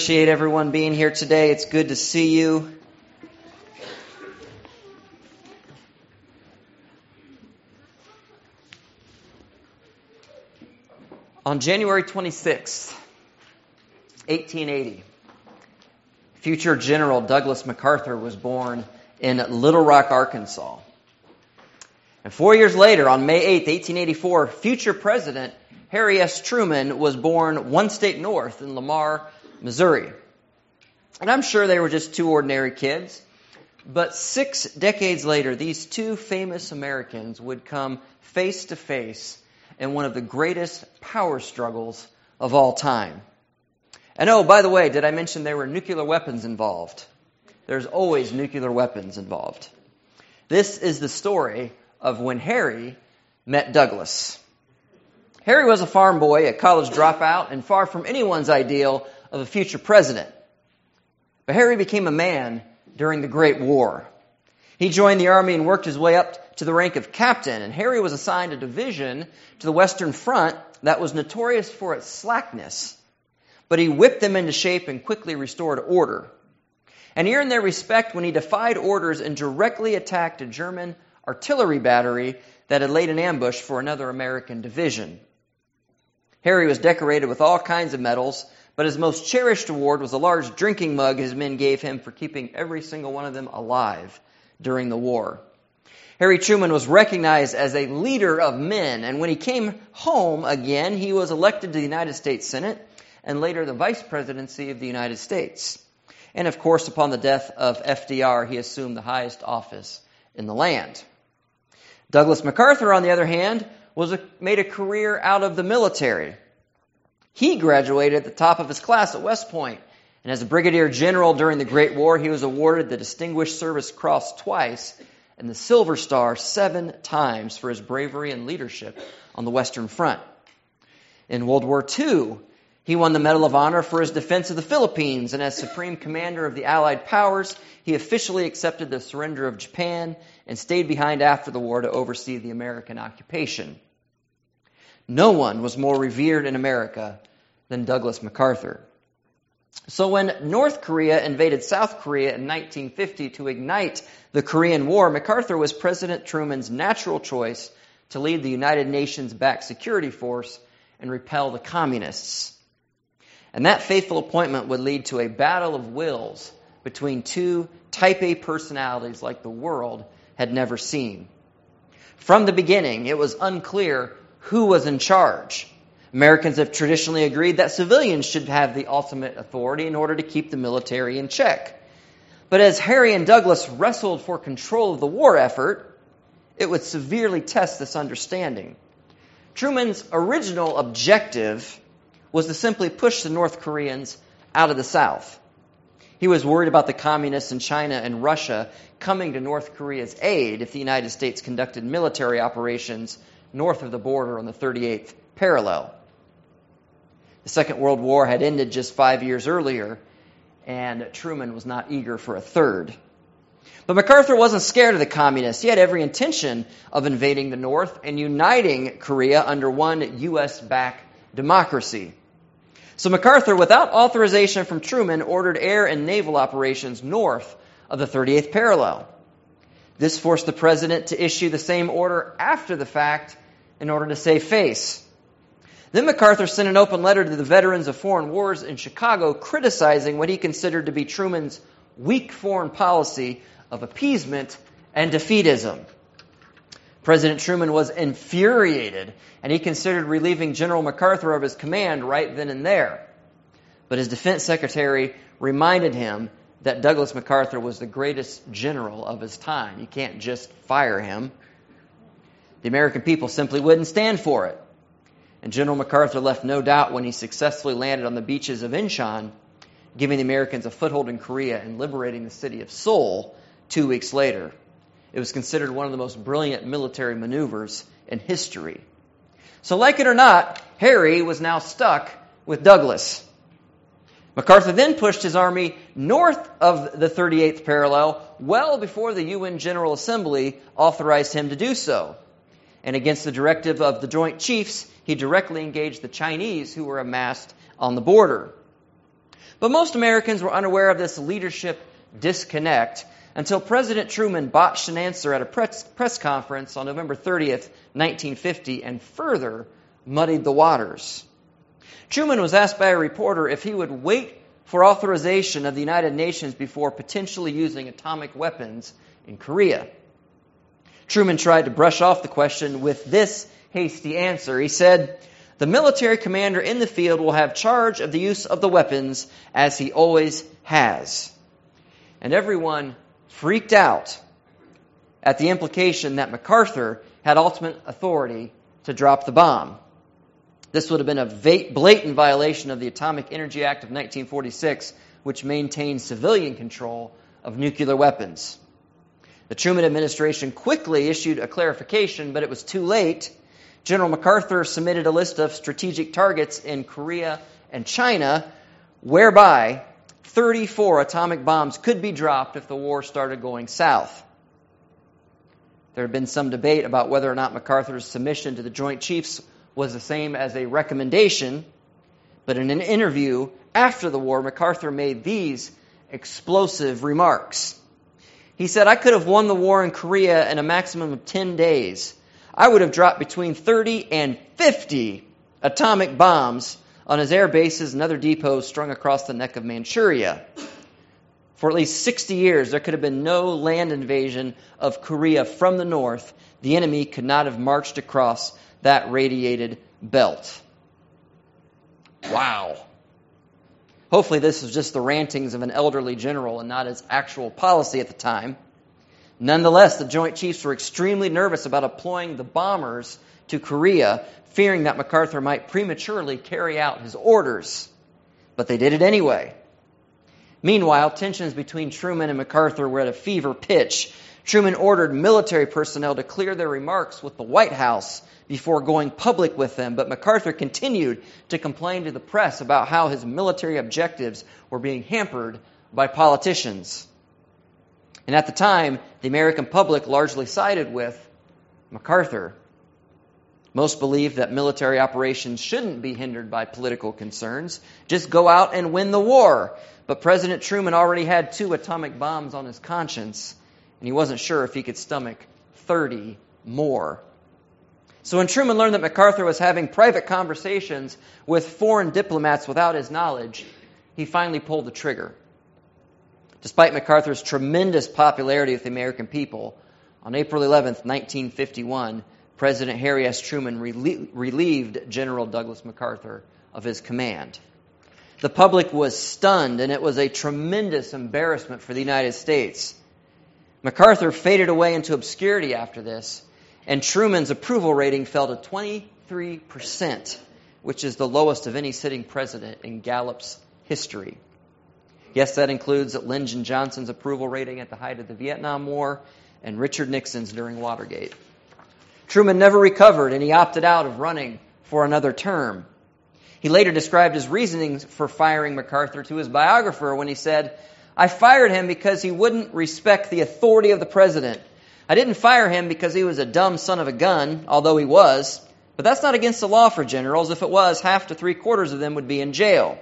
Appreciate everyone being here today. It's good to see you. On January 26th, 1880, future General Douglas MacArthur was born in Little Rock, Arkansas. And 4 years later, on May 8th, 1884, future President Harry S. Truman was born one state north in Lamar, Missouri. And I'm sure they were just two ordinary kids, but 6 decades later, these two famous Americans would come face to face in one of the greatest power struggles of all time. And oh, by the way, did I mention there were nuclear weapons involved? There's always nuclear weapons involved. This is the story of when Harry met Douglas. Harry was a farm boy, a college dropout, and far from anyone's ideal of a future president. But Harry became a man during the Great War. He joined the army and worked his way up to the rank of captain, and Harry was assigned a division to the Western Front that was notorious for its slackness. But he whipped them into shape and quickly restored order. And he earned their respect when he defied orders and directly attacked a German artillery battery that had laid an ambush for another American division. Harry was decorated with all kinds of medals, but his most cherished award was a large drinking mug his men gave him for keeping every single one of them alive during the war. Harry Truman was recognized as a leader of men, and when he came home again, he was elected to the United States Senate and later the vice presidency of the United States. And of course, upon the death of FDR, he assumed the highest office in the land. Douglas MacArthur, on the other hand, made a career out of the military. He graduated at the top of his class at West Point, and as a brigadier general during the Great War, he was awarded the Distinguished Service Cross twice and the Silver Star 7 times for his bravery and leadership on the Western Front. In World War II, he won the Medal of Honor for his defense of the Philippines, and as Supreme Commander of the Allied Powers, he officially accepted the surrender of Japan and stayed behind after the war to oversee the American occupation. No one was more revered in America than Douglas MacArthur. So when North Korea invaded South Korea in 1950 to ignite the Korean War, MacArthur was President Truman's natural choice to lead the United Nations-backed security force and repel the communists. And that faithful appointment would lead to a battle of wills between two Type A personalities like the world had never seen. From the beginning, it was unclear who was in charge. Americans have traditionally agreed that civilians should have the ultimate authority in order to keep the military in check. But as Harry and Douglas wrestled for control of the war effort, it would severely test this understanding. Truman's original objective was to simply push the North Koreans out of the South. He was worried about the communists in China and Russia coming to North Korea's aid if the United States conducted military operations north of the border on the 38th parallel. The Second World War had ended just 5 years earlier, and Truman was not eager for a third. But MacArthur wasn't scared of the communists. He had every intention of invading the North and uniting Korea under one U.S.-backed democracy. So MacArthur, without authorization from Truman, ordered air and naval operations north of the 38th parallel. This forced the president to issue the same order after the fact in order to save face. Then MacArthur sent an open letter to the veterans of foreign wars in Chicago criticizing what he considered to be Truman's weak foreign policy of appeasement and defeatism. President Truman was infuriated, and he considered relieving General MacArthur of his command right then and there. But his defense secretary reminded him that Douglas MacArthur was the greatest general of his time. You can't just fire him. The American people simply wouldn't stand for it. And General MacArthur left no doubt when he successfully landed on the beaches of Incheon, giving the Americans a foothold in Korea and liberating the city of Seoul 2 weeks later. It was considered one of the most brilliant military maneuvers in history. So like it or not, Harry was now stuck with Douglas. MacArthur then pushed his army north of the 38th parallel well before the UN General Assembly authorized him to do so. And against the directive of the Joint Chiefs, he directly engaged the Chinese who were amassed on the border. But most Americans were unaware of this leadership disconnect until President Truman botched an answer at a press conference on November 30th, 1950, and further muddied the waters. Truman was asked by a reporter if he would wait for authorization of the United Nations before potentially using atomic weapons in Korea. Truman tried to brush off the question with this hasty answer. He said, "The military commander in the field will have charge of the use of the weapons as he always has." And everyone freaked out at the implication that MacArthur had ultimate authority to drop the bomb. This would have been a blatant violation of the Atomic Energy Act of 1946, which maintained civilian control of nuclear weapons. The Truman administration quickly issued a clarification, but it was too late. General MacArthur submitted a list of strategic targets in Korea and China, whereby 34 atomic bombs could be dropped if the war started going south. There had been some debate about whether or not MacArthur's submission to the Joint Chiefs was the same as a recommendation, but in an interview after the war, MacArthur made these explosive remarks. He said, "I could have won the war in Korea in a maximum of 10 days. I would have dropped between 30 and 50 atomic bombs on his air bases and other depots strung across the neck of Manchuria. For at least 60 years, there could have been no land invasion of Korea from the north. The enemy could not have marched across that radiated belt." Wow. Hopefully this was just the rantings of an elderly general and not his actual policy at the time. Nonetheless, the Joint Chiefs were extremely nervous about deploying the bombers to Korea, fearing that MacArthur might prematurely carry out his orders. But they did it anyway. Meanwhile, tensions between Truman and MacArthur were at a fever pitch. Truman ordered military personnel to clear their remarks with the White House before going public with them, but MacArthur continued to complain to the press about how his military objectives were being hampered by politicians. And at the time, the American public largely sided with MacArthur. Most believed that military operations shouldn't be hindered by political concerns. Just go out and win the war. But President Truman already had 2 atomic bombs on his conscience, and he wasn't sure if he could stomach 30 more. So when Truman learned that MacArthur was having private conversations with foreign diplomats without his knowledge, he finally pulled the trigger. Despite MacArthur's tremendous popularity with the American people, on April 11th, 1951, President Harry S. Truman relieved General Douglas MacArthur of his command. The public was stunned, and it was a tremendous embarrassment for the United States. MacArthur faded away into obscurity after this, and Truman's approval rating fell to 23%, which is the lowest of any sitting president in Gallup's history. Yes, that includes Lyndon Johnson's approval rating at the height of the Vietnam War and Richard Nixon's during Watergate. Truman never recovered, and he opted out of running for another term. He later described his reasonings for firing MacArthur to his biographer when he said, "I fired him because he wouldn't respect the authority of the president. I didn't fire him because he was a dumb son of a gun, although he was. But that's not against the law for generals. If it was, half to 3/4 of them would be in jail."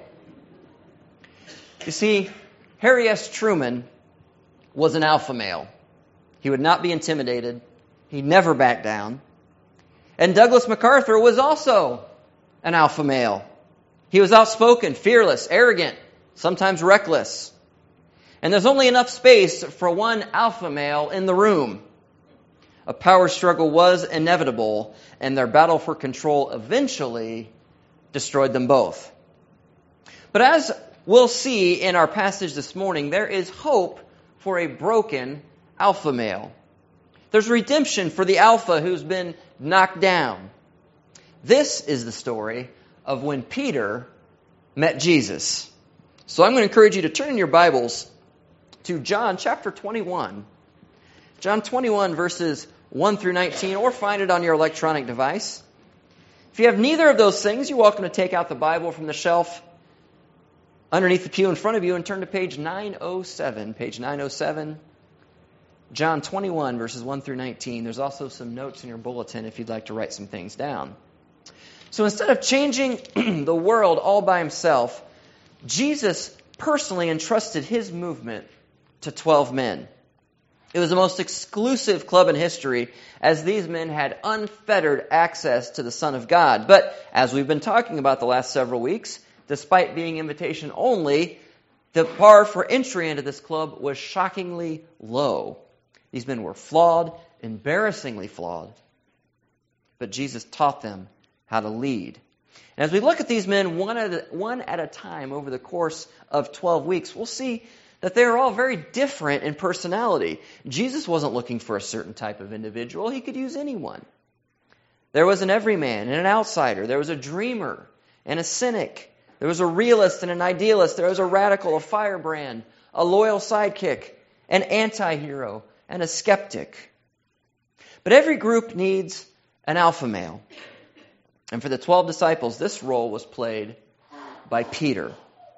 You see, Harry S. Truman was an alpha male. He would not be intimidated. He never backed down. And Douglas MacArthur was also an alpha male. He was outspoken, fearless, arrogant, sometimes reckless. And there's only enough space for one alpha male in the room. A power struggle was inevitable, and their battle for control eventually destroyed them both. But as we'll see in our passage this morning, there is hope for a broken alpha male. There's redemption for the alpha who's been knocked down. This is the story of when Peter met Jesus. So I'm going to encourage you to turn in your Bibles to John chapter 21. John 21 verses 1 through 19, or find it on your electronic device. If you have neither of those things, you're welcome to take out the Bible from the shelf underneath the pew in front of you and turn to page 907. Page 907, John 21 verses 1 through 19. There's also some notes in your bulletin if you'd like to write some things down. So instead of changing the world all by himself, Jesus personally entrusted his movement to 12 men. It was the most exclusive club in history, as these men had unfettered access to the Son of God. But as we've been talking about the last several weeks, despite being invitation only, the bar for entry into this club was shockingly low. These men were flawed, embarrassingly flawed. But Jesus taught them how to lead. And as we look at these men one at a time over the course of 12 weeks, we'll see that they are all very different in personality. Jesus wasn't looking for a certain type of individual. He could use anyone. There was an everyman and an outsider. There was a dreamer and a cynic. There was a realist and an idealist. There was a radical, a firebrand, a loyal sidekick, an anti-hero, and a skeptic. But every group needs an alpha male. And for the 12 disciples, this role was played by Peter.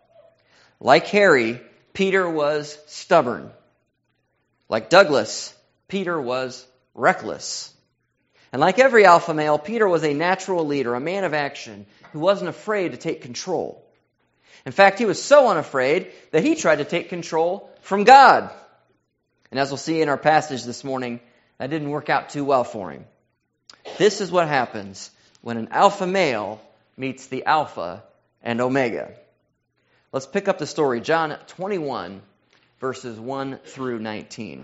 Like Harry, Peter was stubborn. Like Douglas, Peter was reckless. And like every alpha male, Peter was a natural leader, a man of action, who wasn't afraid to take control. In fact, he was so unafraid that he tried to take control from God. And as we'll see in our passage this morning, that didn't work out too well for him. This is what happens when an alpha male meets the alpha and omega. Let's pick up the story, John 21, verses 1 through 19.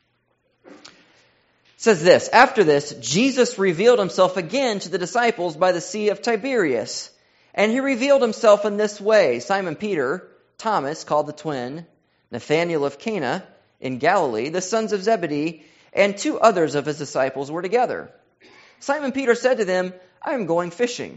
It says this, "After this, Jesus revealed himself again to the disciples by the Sea of Tiberias. And he revealed himself in this way. Simon Peter, Thomas, called the twin, Nathanael of Cana in Galilee, the sons of Zebedee, and 2 others of his disciples were together. Simon Peter said to them, 'I am going fishing.'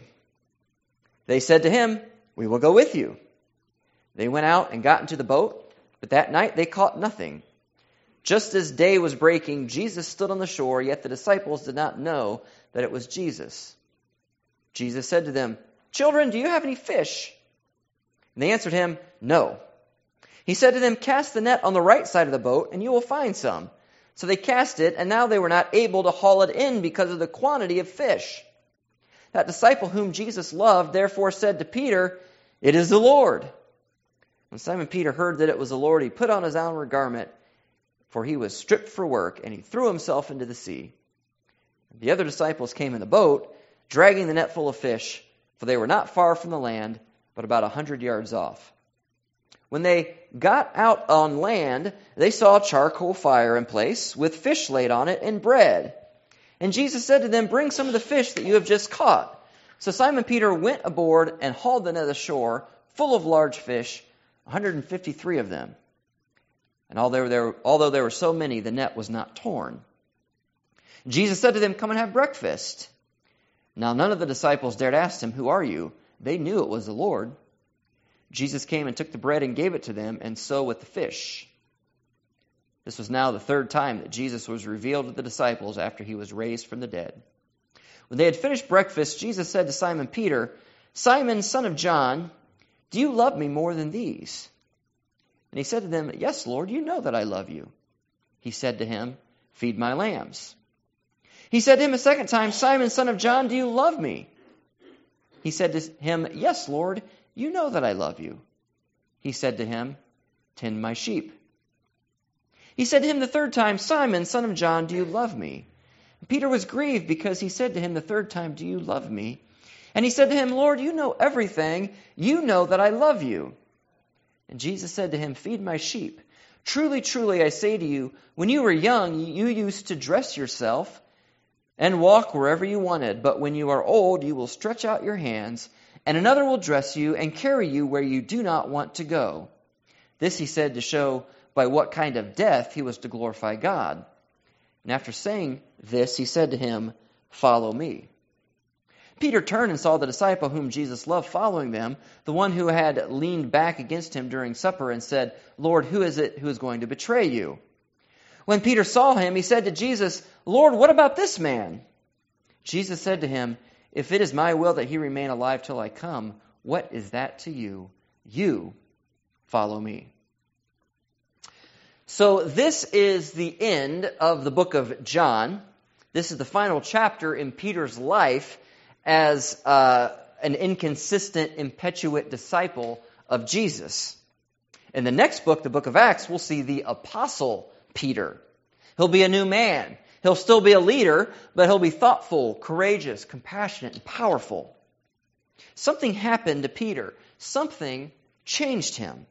They said to him, 'We will go with you.' They went out and got into the boat, but that night they caught nothing. Just as day was breaking, Jesus stood on the shore, yet the disciples did not know that it was Jesus. Jesus said to them, 'Children, do you have any fish?' And they answered him, 'No.' He said to them, 'Cast the net on the right side of the boat, and you will find some.' So they cast it, and now they were not able to haul it in because of the quantity of fish. That disciple whom Jesus loved therefore said to Peter, 'It is the Lord.' When Simon Peter heard that it was the Lord, he put on his outer garment, for he was stripped for work, and he threw himself into the sea. The other disciples came in the boat, dragging the net full of fish, for they were not far from the land, but about 100 yards off. When they got out on land, they saw a charcoal fire in place, with fish laid on it and bread. And Jesus said to them, 'Bring some of the fish that you have just caught.' So Simon Peter went aboard and hauled the net ashore, full of large fish, 153 of them. And although there were so many, the net was not torn. Jesus said to them, 'Come and have breakfast.' Now none of the disciples dared ask him, 'Who are you?' They knew it was the Lord. Jesus came and took the bread and gave it to them, and so with the fish. This was now the 3rd time that Jesus was revealed to the disciples after he was raised from the dead. When they had finished breakfast, Jesus said to Simon Peter, 'Simon, son of John, do you love me more than these?' And he said to them, 'Yes, Lord, you know that I love you.' He said to him, 'Feed my lambs.' He said to him a second time, 'Simon, son of John, do you love me?' He said to him, 'Yes, Lord, you know that I love you.' He said to him, 'Tend my sheep.' He said to him the 3rd time, 'Simon, son of John, do you love me?' And Peter was grieved because he said to him the 3rd time, 'Do you love me?' And he said to him, 'Lord, you know everything. You know that I love you.' And Jesus said to him, 'Feed my sheep. Truly, truly, I say to you, when you were young, you used to dress yourself and walk wherever you wanted. But when you are old, you will stretch out your hands, and another will dress you and carry you where you do not want to go.' This he said to show by what kind of death he was to glorify God. And after saying this, he said to him, 'Follow me.' Peter turned and saw the disciple whom Jesus loved following them, the one who had leaned back against him during supper, and said, 'Lord, who is it who is going to betray you?' When Peter saw him, he said to Jesus, 'Lord, what about this man?' Jesus said to him, 'If it is my will that he remain alive till I come, what is that to you? You follow me.'" So this is the end of the book of John. This is the final chapter in Peter's life as an inconsistent, impetuous disciple of Jesus. In the next book, the book of Acts, we'll see the Apostle Peter. He'll be a new man. He'll still be a leader, but he'll be thoughtful, courageous, compassionate, and powerful. Something happened to Peter. Something changed him.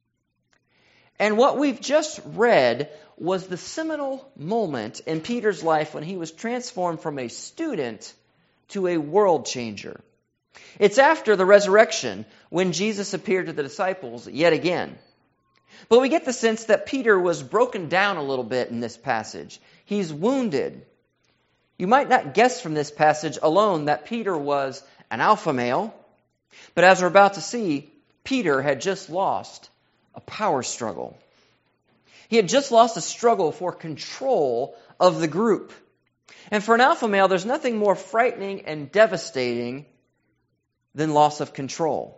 And what we've just read was the seminal moment in Peter's life when he was transformed from a student to a world changer. It's after the resurrection when Jesus appeared to the disciples yet again. But we get the sense that Peter was broken down a little bit in this passage. He's wounded. You might not guess from this passage alone that Peter was an alpha male, but as we're about to see, Peter had just lost a power struggle. He had just lost a struggle for control of the group. And for an alpha male, there's nothing more frightening and devastating than loss of control.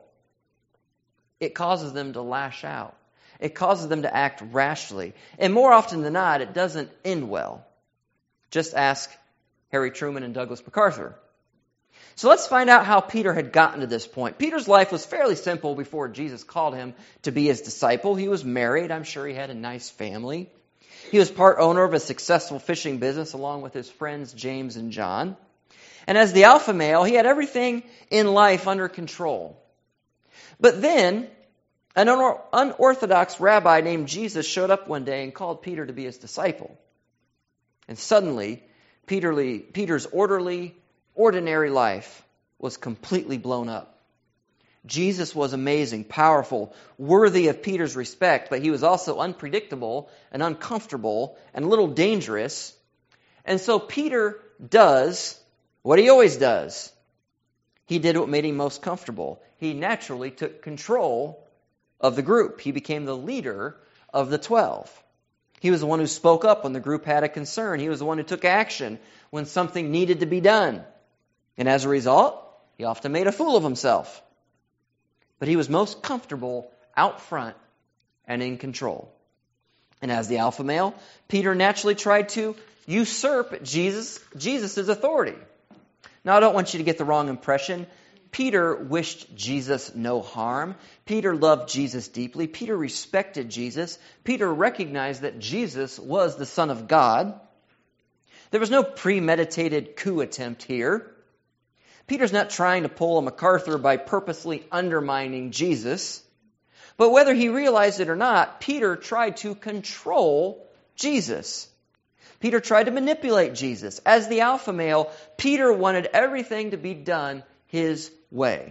It causes them to lash out. It causes them to act rashly. And more often than not, it doesn't end well. Just ask Harry Truman and Douglas MacArthur. So let's find out how Peter had gotten to this point. Peter's life was fairly simple before Jesus called him to be his disciple. He was married. I'm sure he had a nice family. He was part owner of a successful fishing business along with his friends James and John. And as the alpha male, he had everything in life under control. But then, an unorthodox rabbi named Jesus showed up one day and called Peter to be his disciple. And suddenly, Peter's ordinary life was completely blown up. Jesus was amazing, powerful, worthy of Peter's respect, but he was also unpredictable and uncomfortable and a little dangerous. And so Peter does what he always does. He did what made him most comfortable. He naturally took control of the group. He became the leader of the 12. He was the one who spoke up when the group had a concern. He was the one who took action when something needed to be done. And as a result, he often made a fool of himself. But he was most comfortable out front and in control. And as the alpha male, Peter naturally tried to usurp Jesus' authority. Now, I don't want you to get the wrong impression. Peter wished Jesus no harm. Peter loved Jesus deeply. Peter respected Jesus. Peter recognized that Jesus was the Son of God. There was no premeditated coup attempt here. Peter's not trying to pull a MacArthur by purposely undermining Jesus. But whether he realized it or not, Peter tried to control Jesus. Peter tried to manipulate Jesus. As the alpha male, Peter wanted everything to be done his way.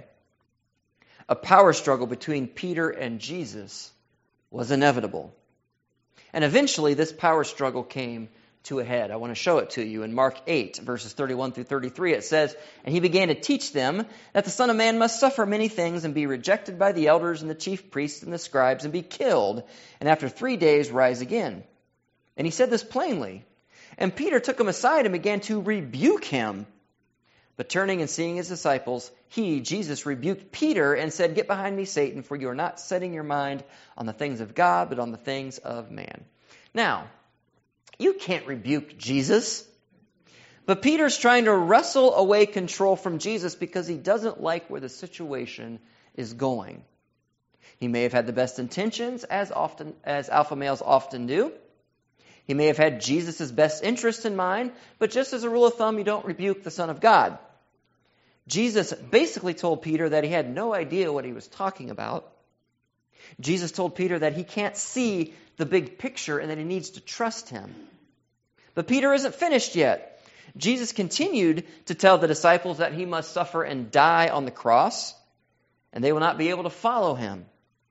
A power struggle between Peter and Jesus was inevitable. And eventually this power struggle came to a head. I want to show it to you. In Mark 8, verses 31 through 33, it says, "And he began to teach them that the Son of Man must suffer many things and be rejected by the elders and the chief priests and the scribes and be killed, and after 3 days rise again. And he said this plainly. And Peter took him aside and began to rebuke him. But turning and seeing his disciples, he, Jesus, rebuked Peter and said, 'Get behind me, Satan, for you are not setting your mind on the things of God, but on the things of man.'" Now, you can't rebuke Jesus. But Peter's trying to wrestle away control from Jesus because he doesn't like where the situation is going. He may have had the best intentions, as alpha males often do. He may have had Jesus' best interest in mind, but just as a rule of thumb, you don't rebuke the Son of God. Jesus basically told Peter that he had no idea what he was talking about. Jesus told Peter that he can't see the big picture and that he needs to trust him. But Peter isn't finished yet. Jesus continued to tell the disciples that he must suffer and die on the cross, and they will not be able to follow him.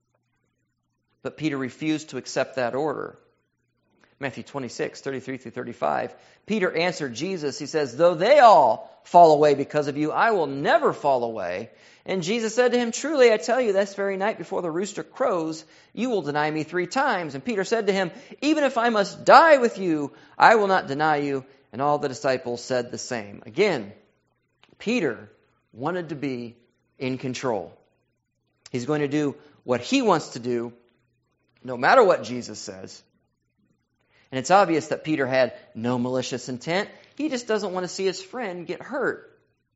But Peter refused to accept that order. Matthew 26, 33 through 35. Peter answered Jesus. He says, "Though they all fall away because of you, I will never fall away." And Jesus said to him, "Truly, I tell you, this very night before the rooster crows, you will deny me 3 times. And Peter said to him, "Even if I must die with you, I will not deny you." And all the disciples said the same. Again, Peter wanted to be in control. He's going to do what he wants to do, no matter what Jesus says. And it's obvious that Peter had no malicious intent. He just doesn't want to see his friend get hurt.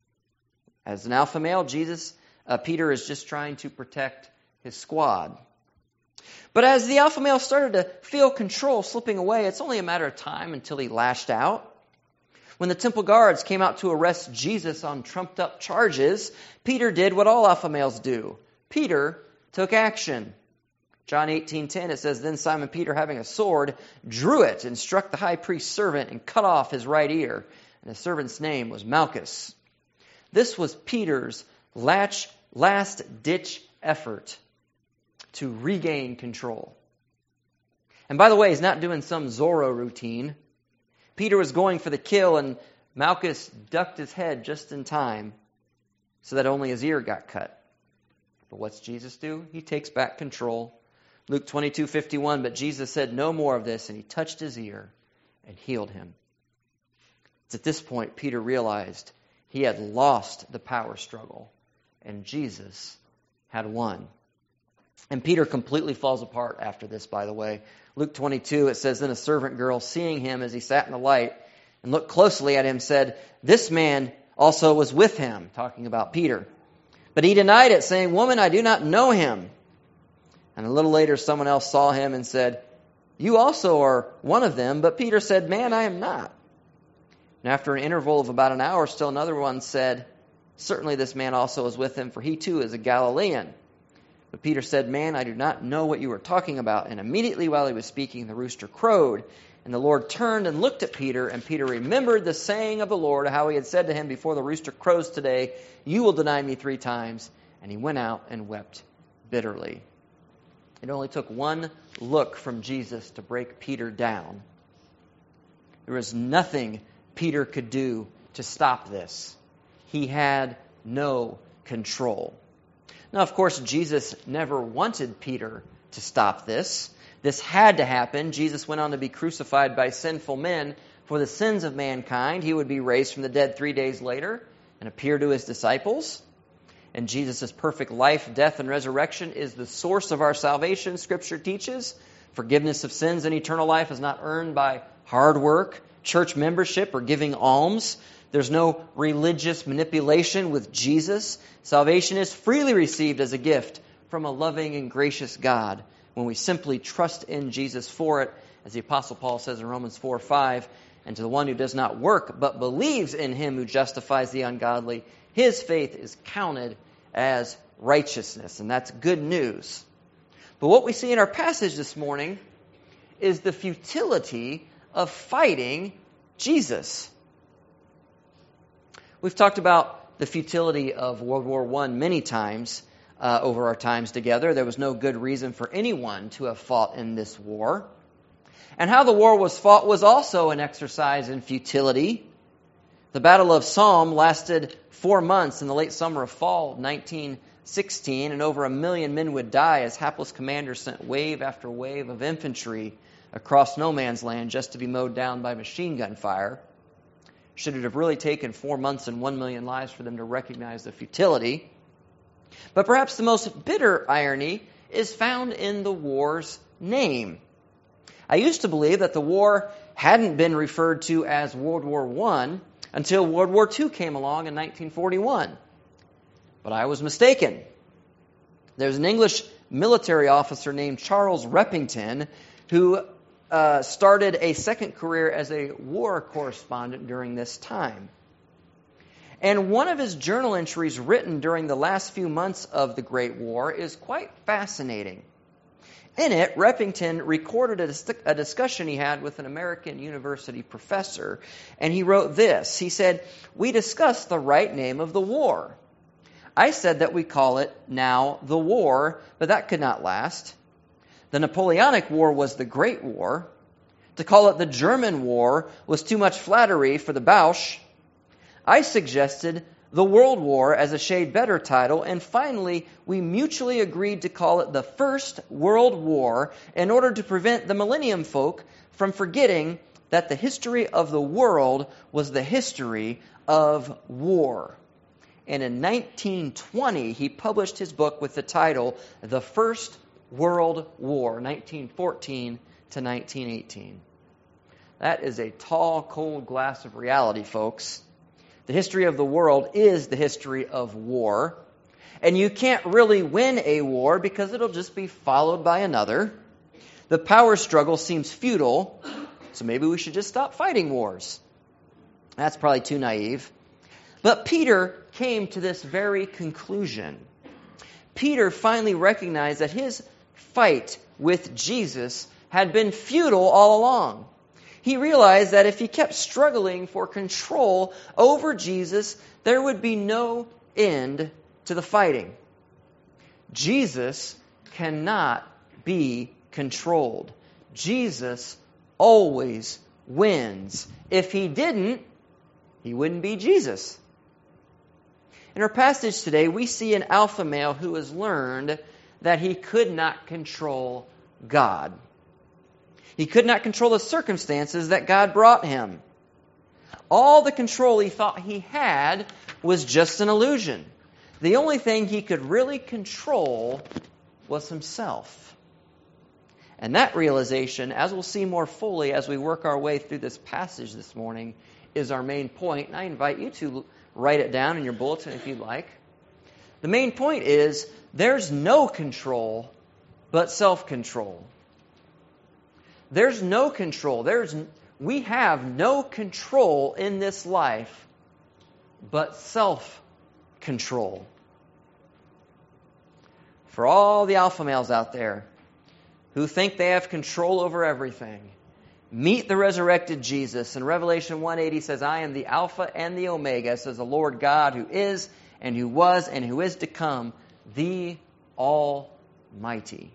As an alpha male, Peter is just trying to protect his squad. But as the alpha male started to feel control slipping away, it's only a matter of time until he lashed out. When the temple guards came out to arrest Jesus on trumped-up charges, Peter did what all alpha males do. Peter took action. John 18:10, it says, "Then Simon Peter, having a sword, drew it and struck the high priest's servant and cut off his right ear. And the servant's name was Malchus." This was Peter's last-ditch effort to regain control. And by the way, he's not doing some Zorro routine. Peter was going for the kill, and Malchus ducked his head just in time so that only his ear got cut. But what's Jesus do? He takes back control. Luke 22:51, "But Jesus said no more of this, and he touched his ear and healed him." It's at this point Peter realized he had lost the power struggle, and Jesus had won. And Peter completely falls apart after this, by the way. Luke 22, it says, "Then a servant girl, seeing him as he sat in the light and looked closely at him, said, 'This man also was with him,'" talking about Peter. "But he denied it, saying, 'Woman, I do not know him.' And a little later someone else saw him and said, 'You also are one of them.' But Peter said, 'Man, I am not.' And after an interval of about an hour, still another one said, 'Certainly this man also is with him, for he too is a Galilean.' But Peter said, 'Man, I do not know what you are talking about.' And immediately while he was speaking, the rooster crowed. And the Lord turned and looked at Peter, and Peter remembered the saying of the Lord, how he had said to him, 'Before the rooster crows today, you will deny me 3 times.' And he went out and wept bitterly." It only took one look from Jesus to break Peter down. There was nothing Peter could do to stop this. He had no control. Now, of course, Jesus never wanted Peter to stop this. This had to happen. Jesus went on to be crucified by sinful men for the sins of mankind. He would be raised from the dead 3 days later and appear to his disciples. And Jesus' perfect life, death, and resurrection is the source of our salvation, Scripture teaches. Forgiveness of sins and eternal life is not earned by hard work, church membership, or giving alms. There's no religious manipulation with Jesus. Salvation is freely received as a gift from a loving and gracious God when we simply trust in Jesus for it, as the Apostle Paul says in Romans 4:5, "And to the one who does not work but believes in him who justifies the ungodly, his faith is counted as righteousness." And that's good news. But what we see in our passage this morning is the futility of fighting Jesus. We've talked about the futility of World War I many times over our times together. There was no good reason for anyone to have fought in this war. And how the war was fought was also an exercise in futility. The Battle of Somme lasted 4 months in the late summer of fall of 1916, and over 1 million men would die as hapless commanders sent wave after wave of infantry across no man's land just to be mowed down by machine gun fire. Should it have really taken 4 months and 1 million lives for them to recognize the futility? But perhaps the most bitter irony is found in the war's name. I used to believe that the war hadn't been referred to as World War I until World War II came along in 1941. But I was mistaken. There's an English military officer named Charles Repington who started a second career as a war correspondent during this time. And one of his journal entries written during the last few months of the Great War is quite fascinating. In it, Repington recorded a discussion he had with an American university professor, and he wrote this. He said, "We discussed the right name of the war. I said that we call it now the war, but that could not last. The Napoleonic War was the Great War. To call it the German War was too much flattery for the Bausch. I suggested the World War as a shade better title, and finally we mutually agreed to call it the First World War in order to prevent the Millennium folk from forgetting that the history of the world was the history of war." And in 1920, he published his book with the title The First World War, 1914 to 1918. That is a tall, cold glass of reality, folks. The history of the world is the history of war. and you can't really win a war because it'll just be followed by another. The power struggle seems futile, so maybe we should just stop fighting wars. That's probably too naive. But Peter came to this very conclusion. Peter finally recognized that his fight with Jesus had been futile all along. He realized that if he kept struggling for control over Jesus, there would be no end to the fighting. Jesus cannot be controlled. Jesus always wins. If he didn't, he wouldn't be Jesus. In our passage today, we see an alpha male who has learned that he could not control God. He could not control the circumstances that God brought him. All the control he thought he had was just an illusion. The only thing he could really control was himself. And that realization, as we'll see more fully as we work our way through this passage this morning, is our main point. And I invite you to write it down in your bulletin if you'd like. The main point is there's no control but self-control. There's no control. We have no control in this life but self-control. For all the alpha males out there who think they have control over everything, meet the resurrected Jesus. In Revelation 1:8 says, I am the Alpha and the Omega, says the Lord God, who is and who was and who is to come, the Almighty.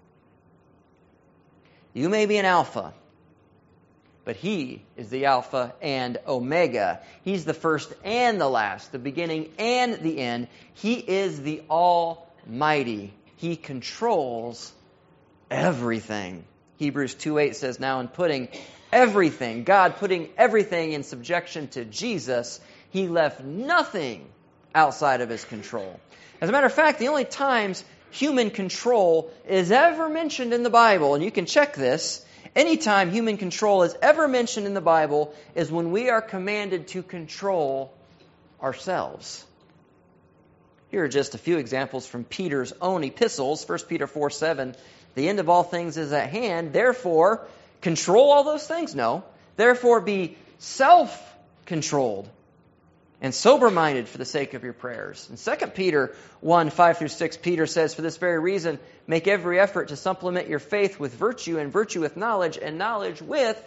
You may be an alpha, but he is the Alpha and Omega. He's the first and the last, the beginning and the end. He is the Almighty. He controls everything. Hebrews 2:8 says, now in putting everything, God putting everything in subjection to Jesus, he left nothing outside of his control. As a matter of fact, the only times human control is ever mentioned in the Bible, and you can check this, anytime human control is ever mentioned in the Bible is when we are commanded to control ourselves. Here are just a few examples from Peter's own epistles. 1 Peter 4:7, the end of all things is at hand. Therefore, control all those things? No. Therefore, be self-controlled and sober-minded for the sake of your prayers. In 2 Peter 1:5-6, Peter says, for this very reason, make every effort to supplement your faith with virtue, and virtue with knowledge, and knowledge with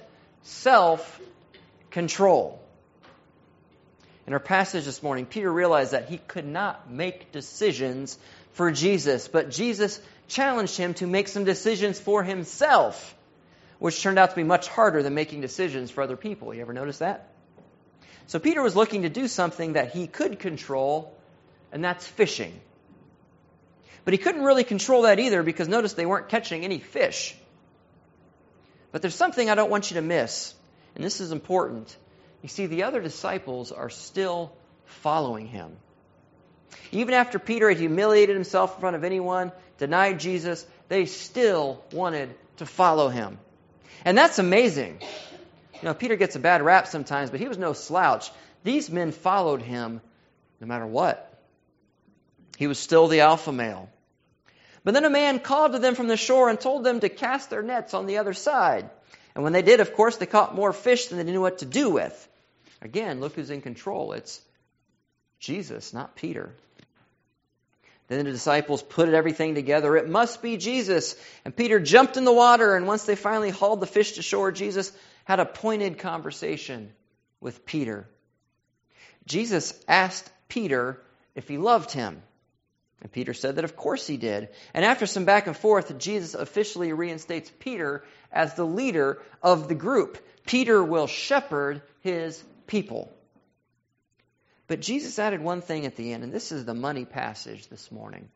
self-control. In our passage this morning, Peter realized that he could not make decisions for Jesus, but Jesus challenged him to make some decisions for himself, which turned out to be much harder than making decisions for other people. You ever notice that? So Peter was looking to do something that he could control, and that's fishing. But he couldn't really control that either because notice they weren't catching any fish. But there's something I don't want you to miss, and this is important. You see, the other disciples are still following him. Even after Peter had humiliated himself in front of anyone, denied Jesus, they still wanted to follow him. And that's amazing. You know, Peter gets a bad rap sometimes, but he was no slouch. These men followed him no matter what. He was still the alpha male. But then a man called to them from the shore and told them to cast their nets on the other side. And when they did, of course, they caught more fish than they knew what to do with. Again, look who's in control. It's Jesus, not Peter. Then the disciples put everything together. It must be Jesus. And Peter jumped in the water, and once they finally hauled the fish to shore, Jesus had a pointed conversation with Peter. Jesus asked Peter if he loved him. And Peter said that of course he did. And after some back and forth, Jesus officially reinstates Peter as the leader of the group. Peter will shepherd his people. But Jesus added one thing at the end, and this is the money passage this morning.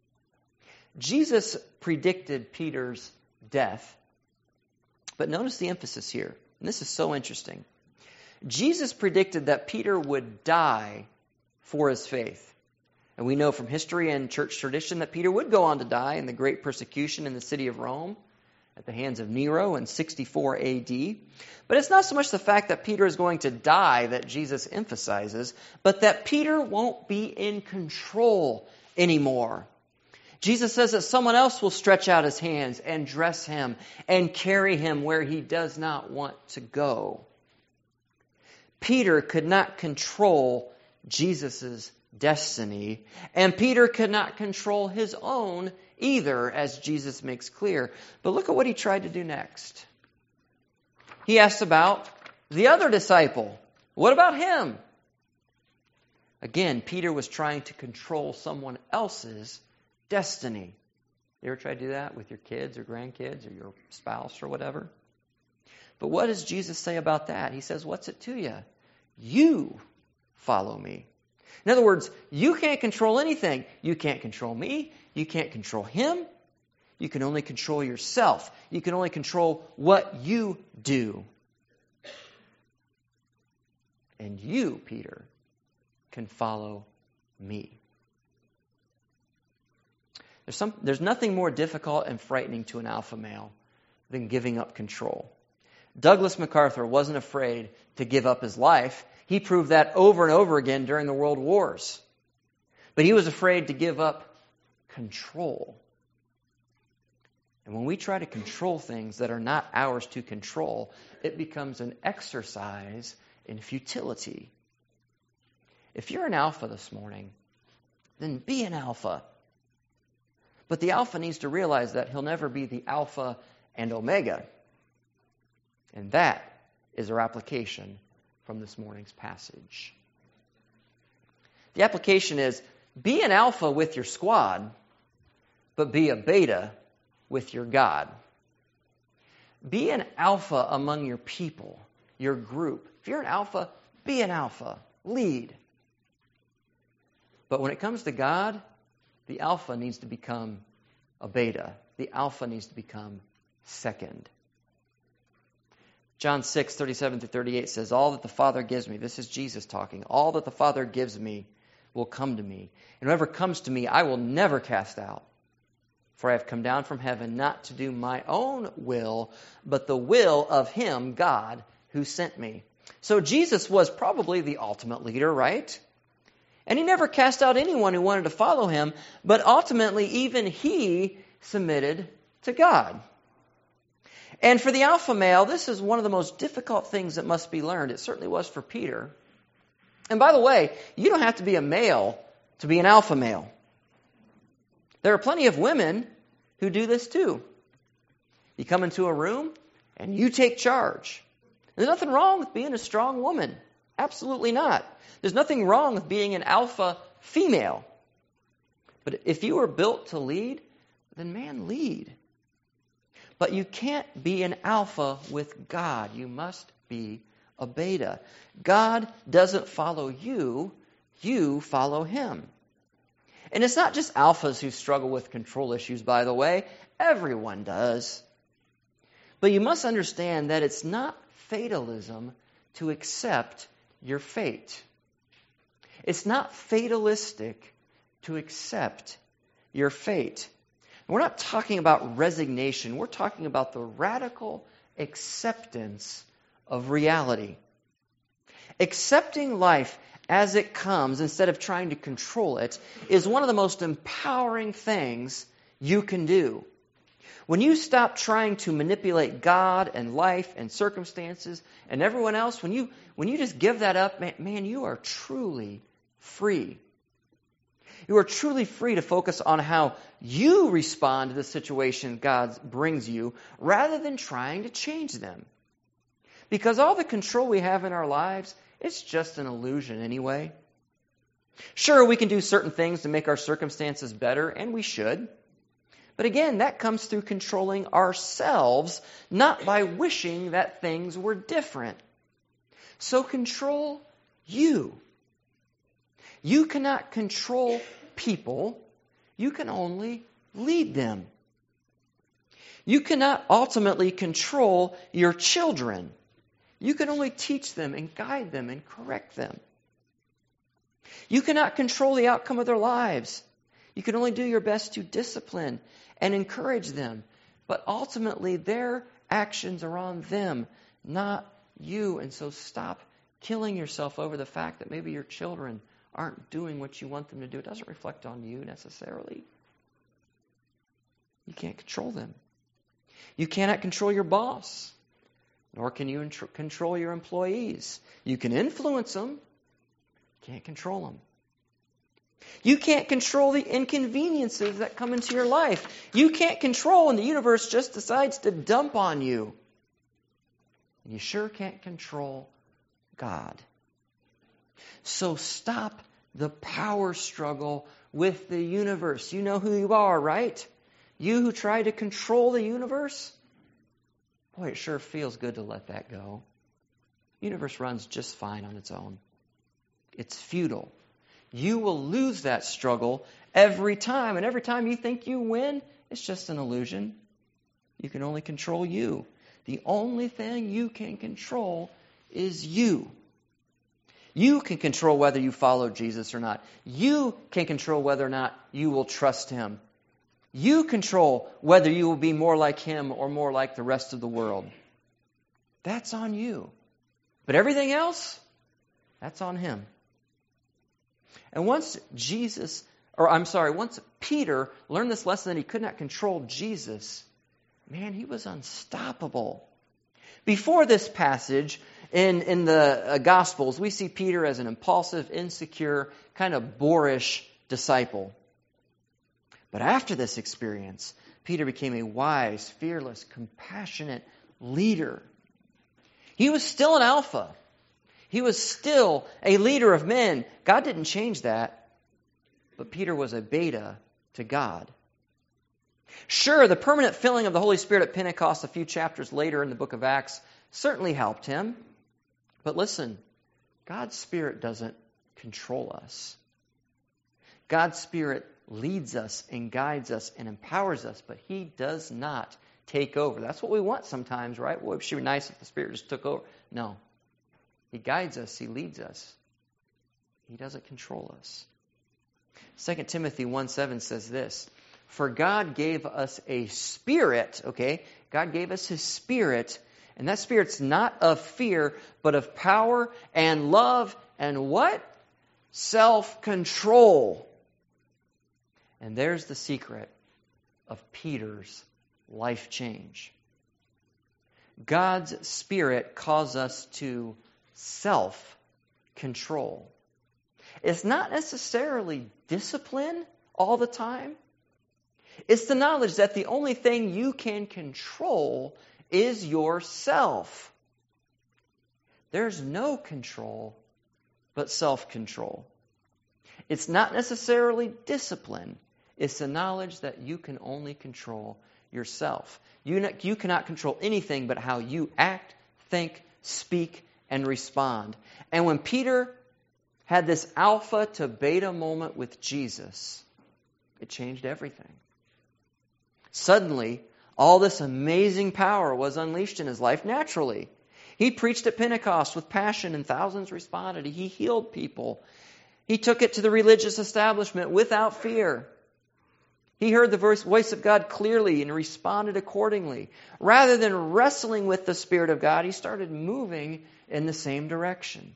Jesus predicted Peter's death. But notice the emphasis here, and this is so interesting. Jesus predicted that Peter would die for his faith. And we know from history and church tradition that Peter would go on to die in the great persecution in the city of Rome at the hands of Nero in 64 AD. But it's not so much the fact that Peter is going to die that Jesus emphasizes, but that Peter won't be in control anymore. Jesus says that someone else will stretch out his hands and dress him and carry him where he does not want to go. Peter could not control Jesus' destiny, and Peter could not control his own either, as Jesus makes clear. But look at what he tried to do next. He asked about the other disciple. What about him? Again, Peter was trying to control someone else's destiny. You ever try to do that with your kids or grandkids or your spouse or whatever? But what does Jesus say about that? He says, what's it to you? You follow me. In other words, you can't control anything. You can't control me. You can't control him. You can only control yourself. You can only control what you do. And you, Peter, can follow me. There's nothing more difficult and frightening to an alpha male than giving up control. Douglas MacArthur wasn't afraid to give up his life. He proved that over and over again during the World Wars. But he was afraid to give up control. And when we try to control things that are not ours to control, it becomes an exercise in futility. If you're an alpha this morning, then be an alpha. But the alpha needs to realize that he'll never be the alpha and omega. And that is our application from this morning's passage. The application is, be an alpha with your squad, but be a beta with your God. Be an alpha among your people, your group. If you're an alpha, be an alpha. Lead. But when it comes to God, the alpha needs to become a beta. The alpha needs to become second. John 6:37-38 says, all that the Father gives me, this is Jesus talking, all that the Father gives me will come to me. And whoever comes to me, I will never cast out. For I have come down from heaven not to do my own will, but the will of him, God, who sent me. So Jesus was probably the ultimate leader, right? And he never cast out anyone who wanted to follow him, but ultimately even he submitted to God. And for the alpha male, this is one of the most difficult things that must be learned. It certainly was for Peter. And by the way, you don't have to be a male to be an alpha male. There are plenty of women who do this too. You come into a room and you take charge. There's nothing wrong with being a strong woman. Absolutely not. There's nothing wrong with being an alpha female. But if you were built to lead, then man, lead. But you can't be an alpha with God. You must be a beta. God doesn't follow you. You follow him. And it's not just alphas who struggle with control issues, by the way. Everyone does. But you must understand that it's not fatalism to accept your fate. It's not fatalistic to accept your fate. We're not talking about resignation. We're talking about the radical acceptance of reality. Accepting life as it comes instead of trying to control it is one of the most empowering things you can do. When you stop trying to manipulate God and life and circumstances and everyone else, when you just give that up, man, you are truly free. You are truly free to focus on how you respond to the situation God brings you rather than trying to change them. Because all the control we have in our lives, it's just an illusion anyway. Sure, we can do certain things to make our circumstances better, and we should. But again, that comes through controlling ourselves, not by wishing that things were different. So control you. You cannot control people. You can only lead them. You cannot ultimately control your children. You can only teach them and guide them and correct them. You cannot control the outcome of their lives. You can only do your best to discipline and encourage them. But ultimately, their actions are on them, not you. And so stop killing yourself over the fact that maybe your children aren't doing what you want them to do, it doesn't reflect on you necessarily. You can't control them. You cannot control your boss, nor can you control your employees. You can influence them, can't control them. You can't control the inconveniences that come into your life. You can't control when the universe just decides to dump on you. And you sure can't control God. So stop the power struggle with the universe. You know who you are, right? You who try to control the universe. Boy, it sure feels good to let that go. The universe runs just fine on its own. It's futile. You will lose that struggle every time. And every time you think you win, it's just an illusion. You can only control you. The only thing you can control is you. You can control whether you follow Jesus or not. You can control whether or not you will trust Him. You control whether you will be more like Him or more like the rest of the world. That's on you. But everything else, that's on Him. And once Peter learned this lesson that he could not control Jesus, man, he was unstoppable. Before this passage, in the Gospels, we see Peter as an impulsive, insecure, kind of boorish disciple. But after this experience, Peter became a wise, fearless, compassionate leader. He was still an alpha. He was still a leader of men. God didn't change that. But Peter was a beta to God. Sure, the permanent filling of the Holy Spirit at Pentecost a few chapters later in the book of Acts certainly helped him. But listen, God's Spirit doesn't control us. God's Spirit leads us and guides us and empowers us, but He does not take over. That's what we want sometimes, right? Well, it should be nice if the Spirit just took over. No. He guides us. He leads us. He doesn't control us. 2 Timothy 1:7 says this, "For God gave us a spirit," okay? God gave us His Spirit, and that Spirit's not of fear, but of power and love and what? Self-control. And there's the secret of Peter's life change. God's Spirit calls us to self-control. It's not necessarily discipline all the time. It's the knowledge that the only thing you can control is yourself. There's no control but self-control. It's not necessarily discipline. It's the knowledge that you can only control yourself. You cannot control anything but how you act, think, speak, and respond. And when Peter had this alpha to beta moment with Jesus, it changed everything. Suddenly, all this amazing power was unleashed in his life naturally. He preached at Pentecost with passion and thousands responded. He healed people. He took it to the religious establishment without fear. He heard the voice of God clearly and responded accordingly. Rather than wrestling with the Spirit of God, he started moving in the same direction.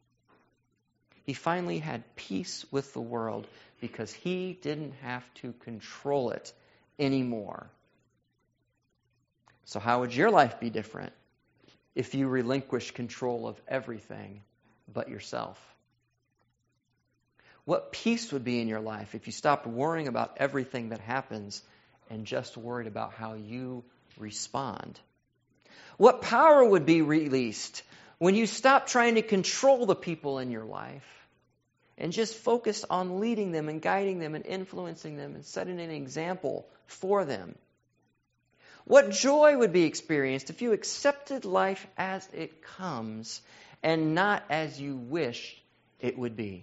He finally had peace with the world because he didn't have to control it anymore. So how would your life be different if you relinquish control of everything but yourself? What peace would be in your life if you stopped worrying about everything that happens and just worried about how you respond? What power would be released when you stopped trying to control the people in your life and just focused on leading them and guiding them and influencing them and setting an example for them? What joy would be experienced if you accepted life as it comes and not as you wish it would be?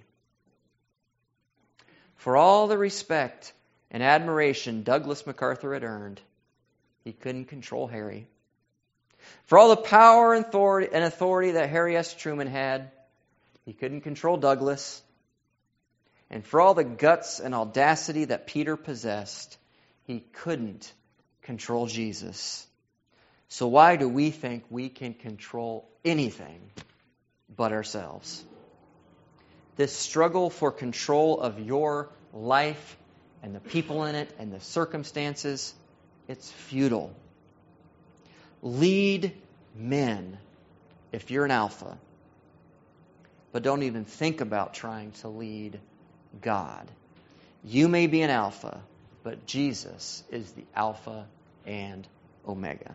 For all the respect and admiration Douglas MacArthur had earned, he couldn't control Harry. For all the power and authority that Harry S. Truman had, he couldn't control Douglas. And for all the guts and audacity that Peter possessed, he couldn't control Jesus. So why do we think we can control anything but ourselves? this struggle for control of your life and the people in it and the circumstances, it's futile. Lead men if you're an alpha, but don't even think about trying to lead God. You may be an alpha, but Jesus is the Alpha and Omega.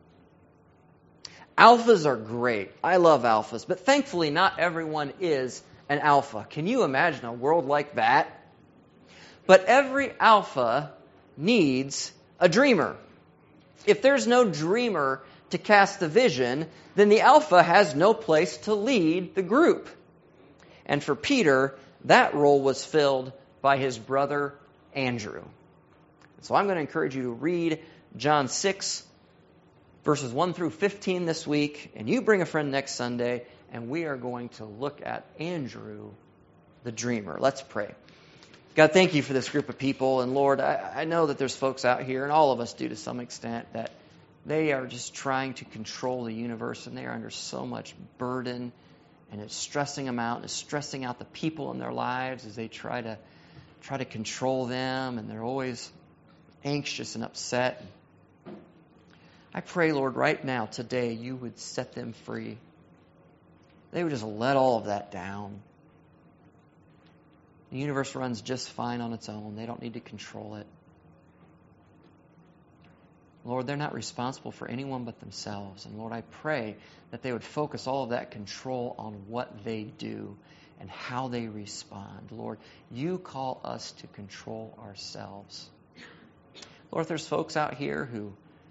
Alphas are great. I love alphas, but thankfully not everyone is an alpha. Can you imagine a world like that? But every alpha needs a dreamer. If there's no dreamer to cast the vision, then the alpha has no place to lead the group. And for Peter, that role was filled by his brother Andrew. So I'm going to encourage you to read John 6, verses 1 through 15 this week, and you bring a friend next Sunday, and we are going to look at Andrew the dreamer. Let's pray. God, thank you for this group of people, and Lord, I know that there's folks out here, and all of us do to some extent, that they are just trying to control the universe, and they are under so much burden, and it's stressing them out, and it's stressing out the people in their lives as they try to control them, and they're always anxious and upset. I pray, Lord, right now, today, you would set them free. They would just let all of that down. The universe runs just fine on its own. They don't need to control it. Lord, they're not responsible for anyone but themselves. And Lord, I pray that they would focus all of that control on what they do and how they respond. Lord, you call us to control ourselves. Lord, if there's folks out here who,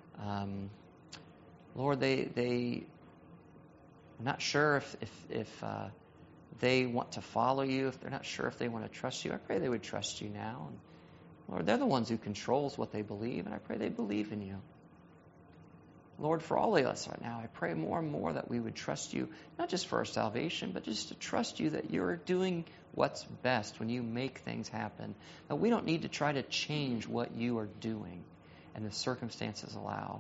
Lord, they are not sure if they want to follow you, if they're not sure if they want to trust you, I pray they would trust you now. And Lord, they're the ones who controls what they believe, and I pray they believe in you. Lord, for all of us right now, I pray more and more that we would trust you, not just for our salvation, but just to trust you that you're doing what's best when you make things happen. That we don't need to try to change what you are doing and the circumstances allow.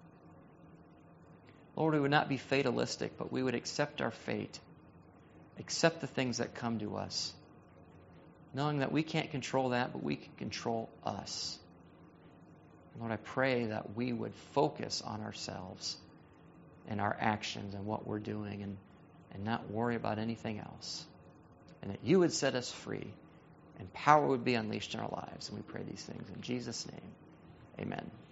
Lord, we would not be fatalistic, but we would accept our fate, accept the things that come to us, knowing that we can't control that, but we can control us. Lord, I pray that we would focus on ourselves and our actions and what we're doing and not worry about anything else. And that you would set us free and power would be unleashed in our lives. And we pray these things in Jesus' name. Amen.